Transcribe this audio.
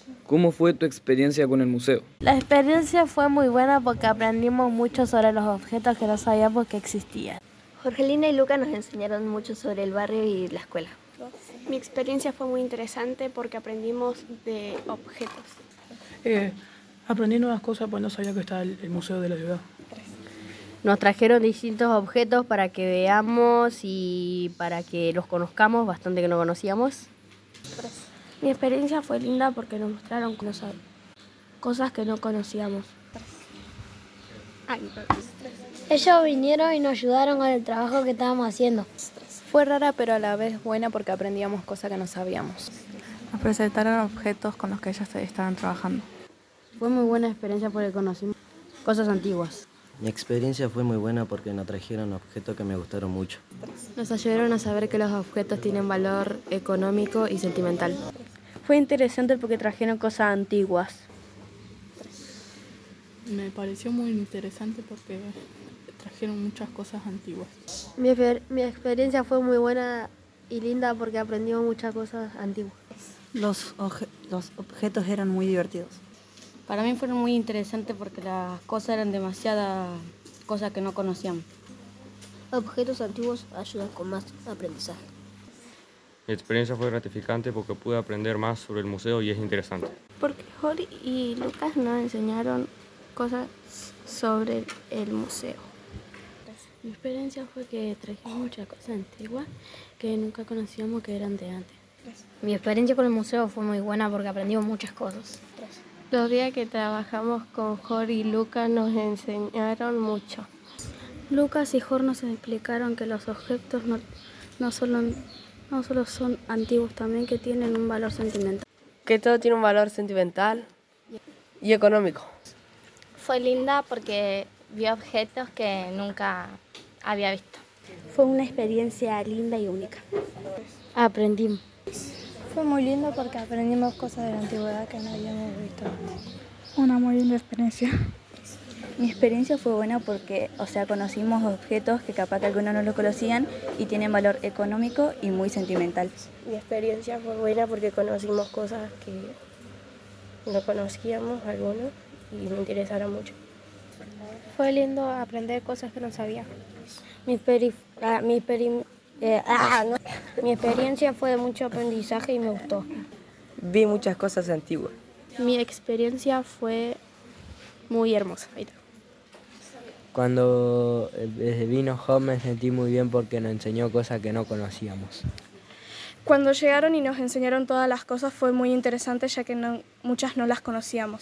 ¿Cómo fue tu experiencia con el museo? La experiencia fue muy buena porque aprendimos mucho sobre los objetos que no sabíamos que existían. Jorgelina y Luca nos enseñaron mucho sobre el barrio y la escuela. Mi experiencia fue muy interesante porque aprendimos de objetos. Aprendí nuevas cosas, pues no sabía que estaba el museo de la ciudad. Nos trajeron distintos objetos para que veamos y para que los conozcamos, bastante que no conocíamos. Mi experiencia fue linda porque nos mostraron cosas que no conocíamos. Ellos vinieron y nos ayudaron con el trabajo que estábamos haciendo. Fue rara pero a la vez buena porque aprendíamos cosas que no sabíamos. Nos presentaron objetos con los que ellos estaban trabajando. Fue muy buena experiencia porque conocimos cosas antiguas. Mi experiencia fue muy buena porque nos trajeron objetos que me gustaron mucho. Nos ayudaron a saber que los objetos tienen valor económico y sentimental. Fue interesante porque trajeron cosas antiguas. Me pareció muy interesante porque trajeron muchas cosas antiguas. Mi experiencia fue muy buena y linda porque aprendimos muchas cosas antiguas. Los objetos eran muy divertidos. Para mí fueron muy interesantes porque las cosas eran demasiadas cosas que no conocíamos. Objetos antiguos ayudan con más aprendizaje. Mi experiencia fue gratificante porque pude aprender más sobre el museo y es interesante. Porque Jorge y Lucas nos enseñaron cosas sobre el museo. Mi experiencia fue que traje muchas cosas antiguas que nunca conocíamos que eran de antes. Mi experiencia con el museo fue muy buena porque aprendimos muchas cosas. Los días que trabajamos con Jorge y Lucas nos enseñaron mucho. Lucas y Jorge nos explicaron que los objetos no solo son antiguos, también que tienen un valor sentimental. Que todo tiene un valor sentimental y económico. Fue linda porque vi objetos que nunca había visto. Fue una experiencia linda y única. Aprendimos. Fue muy lindo porque aprendimos cosas de la antigüedad que no habíamos visto antes. Una muy linda experiencia. Mi experiencia fue buena porque, conocimos objetos que capaz que algunos no lo conocían y tienen valor económico y muy sentimental. Mi experiencia fue buena porque conocimos cosas que no conocíamos algunos y me interesaron mucho. Fue lindo aprender cosas que no sabía. Mi experiencia fue de mucho aprendizaje y me gustó. Vi muchas cosas antiguas. Mi experiencia fue muy hermosa. Cuando vino Home me sentí muy bien porque nos enseñó cosas que no conocíamos. Cuando llegaron y nos enseñaron todas las cosas fue muy interesante ya que muchas no las conocíamos.